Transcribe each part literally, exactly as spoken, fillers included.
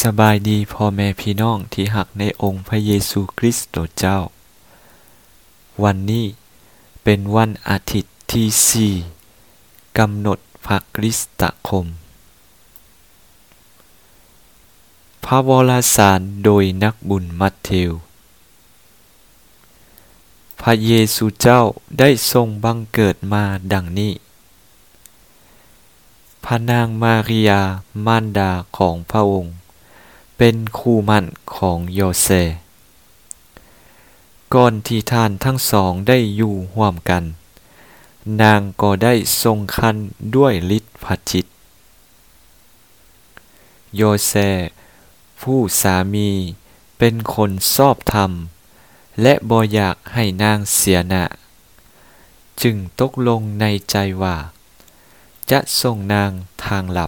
สบายดีพ่อแม่พี่น้องที่หักในองค์พระเยซูคริสต์เจ้าวันนี้เป็นวันอาทิตย์ที่สี่กำหนดพระคริสตคมพระวรสารโดยนักบุญมัทธิวพระเยซูเจ้าได้ทรงบังเกิดมาดังนี้พระนางมาริยามารดาของพระองค์เป็นคู่หมั่นของโยเซฟก่อนที่ท่านทั้งสองได้อยู่ร่วมกันนางก็ได้ทรงครรภ์ด้วยฤทธิ์พระจิตโยเซฟผู้สามีเป็นคนชอบธรรมและบ่อยากให้นางเสียหน้าจึงตกลงในใจว่าจะส่งนางทางลับ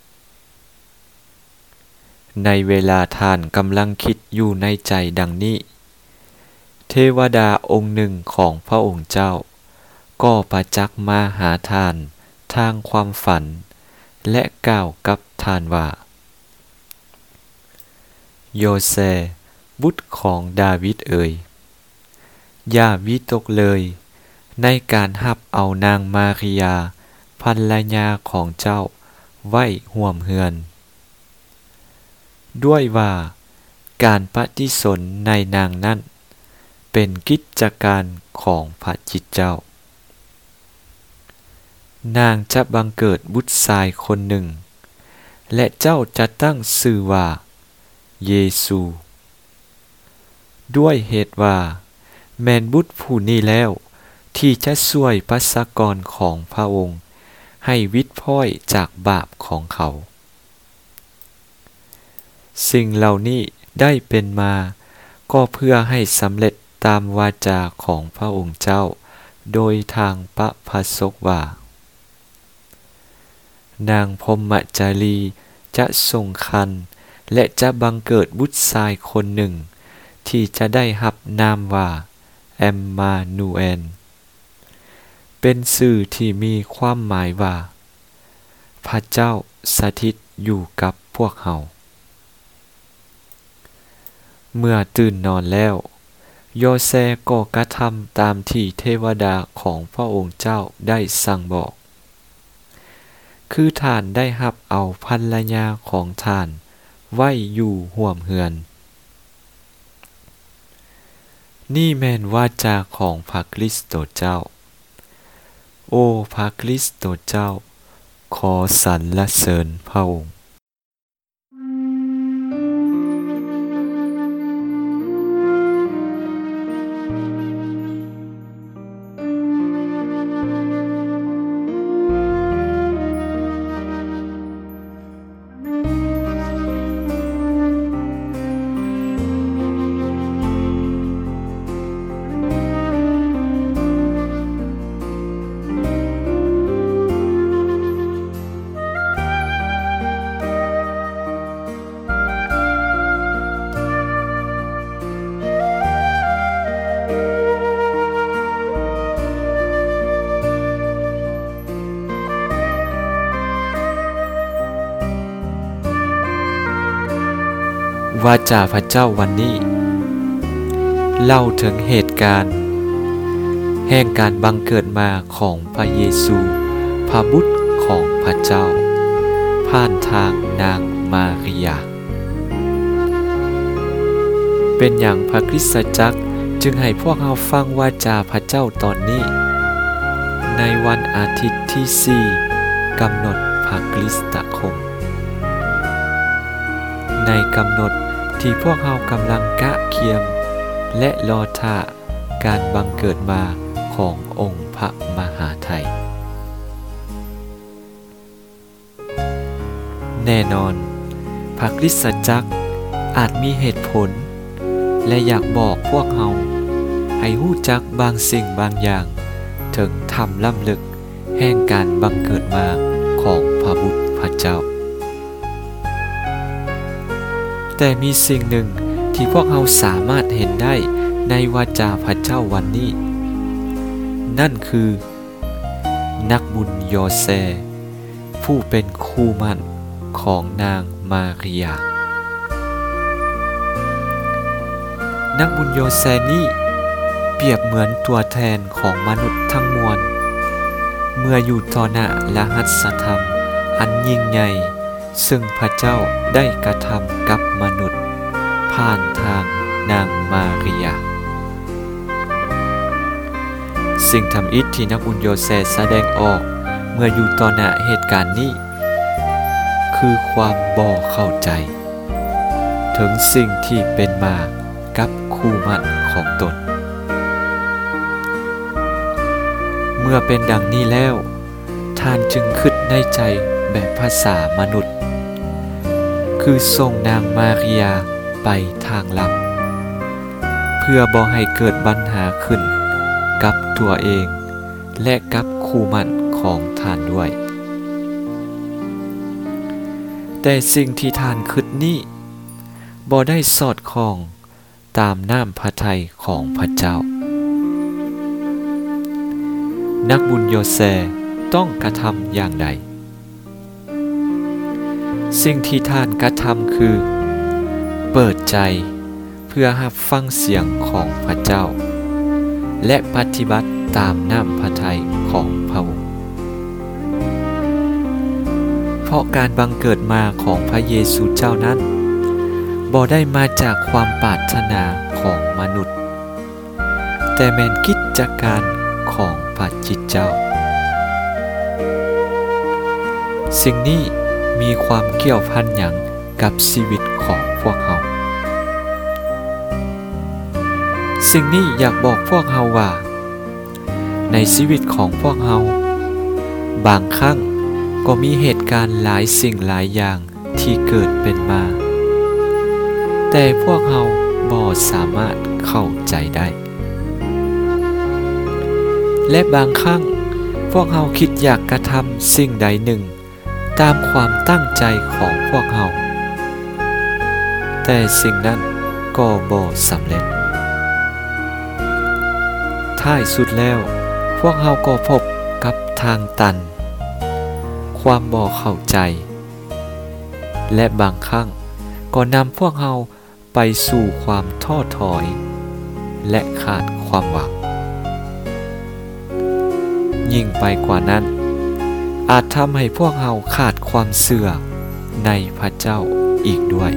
ในเวลาท่านกำลังคิดอยู่ในใจดังนี้เทวดาองค์หนึ่งของพระองค์เจ้าก็ประจักษ์มาหาท่านทางความฝันและกล่าวกับท่านว่าโยเซฟบุตรของดาวิดเอ๋ยอย่าวิตกเลยในการรับเอานางมาริยาภรรยาของเจ้าไว้ร่วมเรือนด้วยว่าการปฏิสนธิในนางนั้นเป็นกิจการของพระจิตเจ้านางจะบังเกิดบุตรชายคนหนึ่งและเจ้าจะตั้งชื่อว่าเยซูด้วยเหตุว่าแม่นบุตรผู้นี้แล้วที่จะช่วยประชากรของพระองค์ให้วิดพ้อยจากบาปของเขาสิ่งเหล่านี้ได้เป็นมาก็เพื่อให้สำเร็จตามวาจาของพระองค์เจ้าโดยทางพระภสกว่านางพรหมจารีจะทรงครรภ์และจะบังเกิดบุตรชายคนหนึ่งที่จะได้รับนามว่าแอมมานูเอลเป็นชื่อที่มีความหมายว่าพระเจ้าสถิตอยู่กับพวกเราเมื่อตื่นนอนแล้วโยเซฟก็กระทำตามที่เทวดาของพระองค์เจ้าได้สั่งบอกคือท่านได้รับเอาภรรยาของท่านไว้อยู่ร่วมเรือนนี่แม่นวาจาของพระคริสต์เจ้าโอ้พระคริสต์เจ้าขอสรรเสริญพระองค์วาจาพระเจ้าวันนี้เล่าถึงเหตุการณ์แห่งการบังเกิดมาของพระเยซูพระบุตรของพระเจ้าผ่านทางนางมาริยาเป็นอย่างพระคริสตจักรจึงให้พวกเราฟังวาจาพระเจ้าตอนนี้ในวันอาทิตย์ที่สี่กำหนดพระคริสตคมในกำหนดที่พวกเรากำลังกะเคียมและรอท่าการบังเกิดมาขององค์พระมหาไทยแน่นอนพระคริสตจักรอาจมีเหตุผลและอยากบอกพวกเราให้รู้จักบางสิ่งบางอย่างถึงธรรมล้ำลึกแห่งการบังเกิดมาของพระบุตรพระเจ้าแต่มีสิ่งหนึ่งที่พวกเราสามารถเห็นได้ในวาจาพระเจ้าวันนี้นั่นคือนักบุญโยเซฟผู้เป็นคู่หมั่นของนางมาริยานักบุญโยเซนี้เปรียบเหมือนตัวแทนของมนุษย์ทั้งมวลเมื่ออยู่ต่อหน้ารหัสธรรมอันยิ่งใหญ่ซึ่งพระเจ้าได้กระทำกับมนุษย์ผ่านทางนางมารียาสิ่งทำอิฐที่นักบุญโยเซแสดงออกเมื่ออยู่ต่อหน้าเหตุการณ์นี้คือความบ่เข้าใจถึงสิ่งที่เป็นมากับคู่มั่นของตนเมื่อเป็นดังนี้แล้วท่านจึงคิดในใจแบบภาษามนุษย์คือส่งนางมารียาไปทางลับเพื่อบ่ให้เกิดปัญหาขึ้นกับตัวเองและกับคู่มั่นของท่านด้วยแต่สิ่งที่ท่านคิดนี้บ่ได้สอดคล้องตามน้ำพระทัยของพระเจ้านักบุญโยเซต้องกระทำอย่างใดสิ่งที่ท่านกระทำคือเปิดใจเพื่อรับฟังเสียงของพระเจ้าและปฏิบัติตามน้ำพระทัยของพระองค์เพราะการบังเกิดมาของพระเยซูเจ้านั้นบ่ได้มาจากความปรารถนาของมนุษย์แต่แม่นกิจการของพระจิตเจ้าสิ่งนี้มีความเกี่ยวพันหยังกับชีวิตของพวกเราสิ่งนี้อยากบอกพวกเราว่าในชีวิตของพวกเราบางครั้งก็มีเหตุการณ์หลายสิ่งหลายอย่างที่เกิดเป็นมาแต่พวกเราบ่สามารถเข้าใจได้และบางครั้งพวกเราคิดอยากกระทำสิ่งใดหนึ่งตามความตั้งใจของพวกเราแต่สิ่งนั้นก็บ่สำเร็จท้ายสุดแล้วพวกเราก็พบกับทางตันความบ่เข้าใจและบางครั้งก็นำพวกเราไปสู่ความท้อถอยและขาดความหวังยิ่งไปกว่านั้นอาจทำให้พวกเราขาดความเชื่อในพระเจ้าอีกด้วย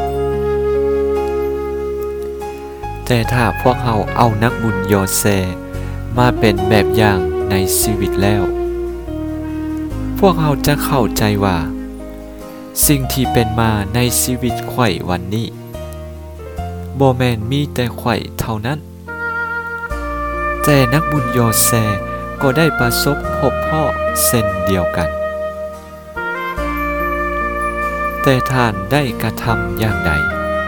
แต่ถ้าพวกเราเอานักบุญโยเซมาเป็นแบบอย่างในชีวิตแล้วพวกเราจะเข้าใจว่าสิ่งที่เป็นมาในชีวิตข่อยวันนี้บ่แม่นมีแต่ข่อยเท่านั้นแต่นักบุญโยเซก็ได้ประสบพบพ่อเช่นเดียวกันแต่ท่านได้กระทำอย่างใด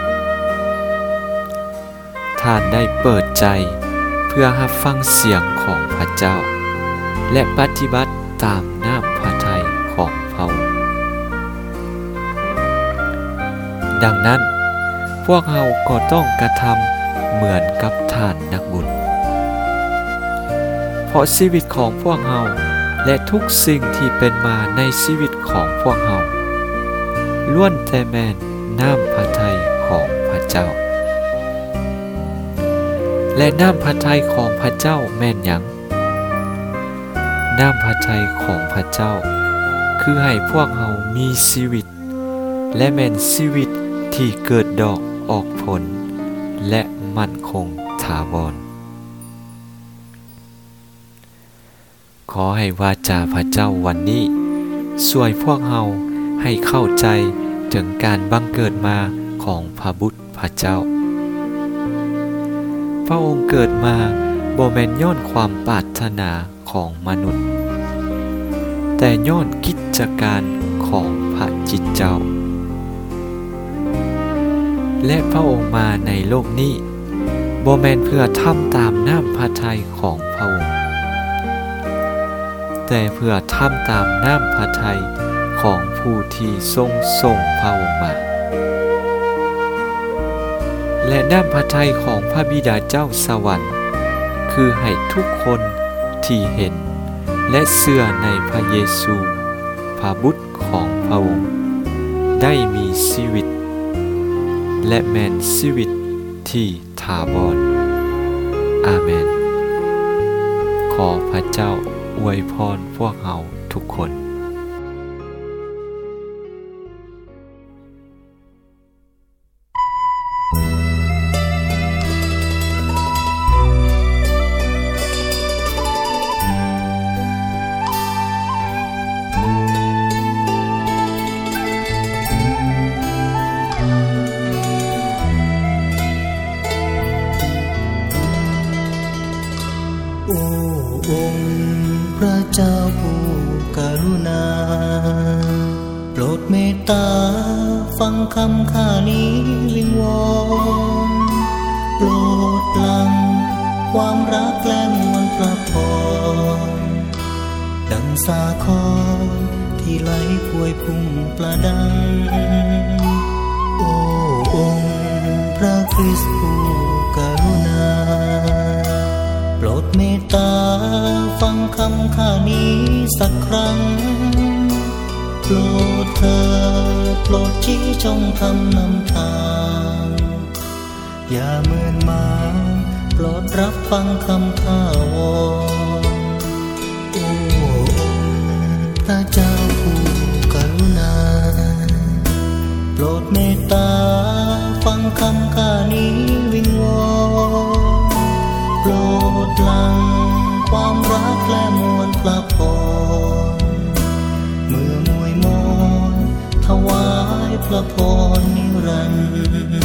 ท่านได้เปิดใจเพื่อรับฟังเสียงของพระเจ้าและปฏิบัติตามน้ำพระทัยของพระองค์ดังนั้นพวกเราก็ต้องกระทำเหมือนกับท่านนักบุญเพราะชีวิตของพวกเราและทุกสิ่งที่เป็นมาในชีวิตของพวกเราล้วนแต่แม่นน้ำพระทัยของพระเจ้าและน้ำพระทัยของพระเจ้าแม่นหยังน้ำพระทัยของพระเจ้าคือให้พวกเรามีชีวิตและแม่นชีวิตที่เกิดดอกออกผลและมั่นคงถาวรขอให้วาจาพระเจ้าวันนี้ช่วยพวกเราให้เข้าใจถึงการบังเกิดมาของพระบุตรพระเจ้าพระองค์เกิดมาบ่แม่นย้อนความปรารถนาของมนุษย์แต่ย้อนกิจการของพระจิตเจ้าและพระองค์มาในโลกนี้บ่แม่นเพื่อทำตามน้ำพระทัยของพระองค์แต่เพื่อทำตามน้ำพระทัยของผู้ที่ทรงส่งพระองค์มาและน้ำพระทัยของพระบิดาเจ้าสวรรค์คือให้ทุกคนที่เห็นและเชื่อในพระเยซูพระบุตรของพระองค์ได้มีชีวิตและแม่นชีวิตที่ถาวรอาเมนขอพระเจ้าอวยพรพวกเราทุกคนพระเจ้าผู้กรุณาโปรดเมตตาฟังคำข้านี้วิงวอนโปรดหลั่งความรักและมวลประพรดังสาครที่ไหลพวยพุ่งประดังโอ้องค์พระคริสต์ผู้กรุณาโปรดเมตตาฟังคำข้านี้สักครั้งโปรดเธอโปรดชี้ช่องคำนำทางอย่าเมินมางโปรดรับฟังคำข้าวอนโอ้พระเจ้าผู้กรุณาโปรดเมตตาฟังคำข้านี้วิงวอนโปรดหลั่งความรักและมวลประพรเมื่อมวยมอนถวายพระพรนิรันดร์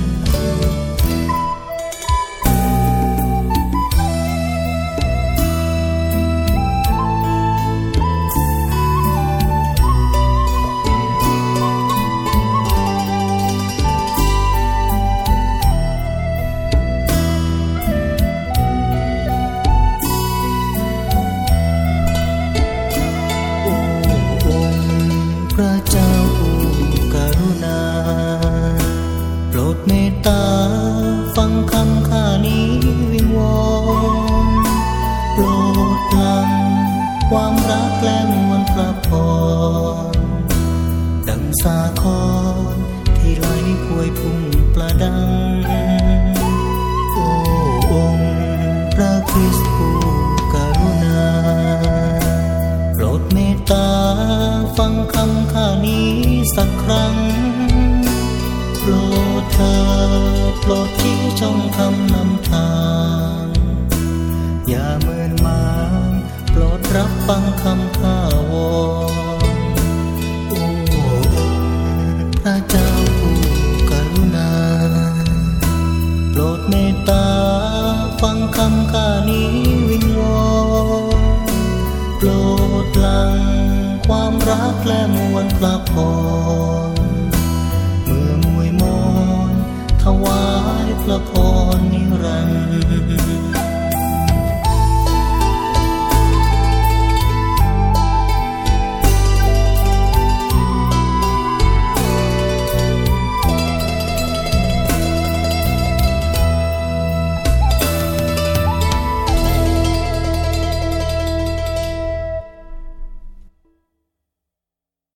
พระเจ้าผู้กรุณาโปรดเมตตาฟังคำข้านี้วิงวอนโปรดหลั่งความรักและมวลประพรดังสาครที่ไหลพวยพุ่งประดังโอ้องค์พระคริสต์ผู้กรุณาโปรดเมตตาฟังคำข้านี้สักครั้งโปรดเธอโปรดชี้ช่องคำนำทางอย่าเมินมางโปรดรับฟังคำข้าวอนโอ้พระเจ้าผู้กรุณาโปรดเมตตาฟังคำข้านี้วิงวอนโปรดหลั่งความรักและมวลประพร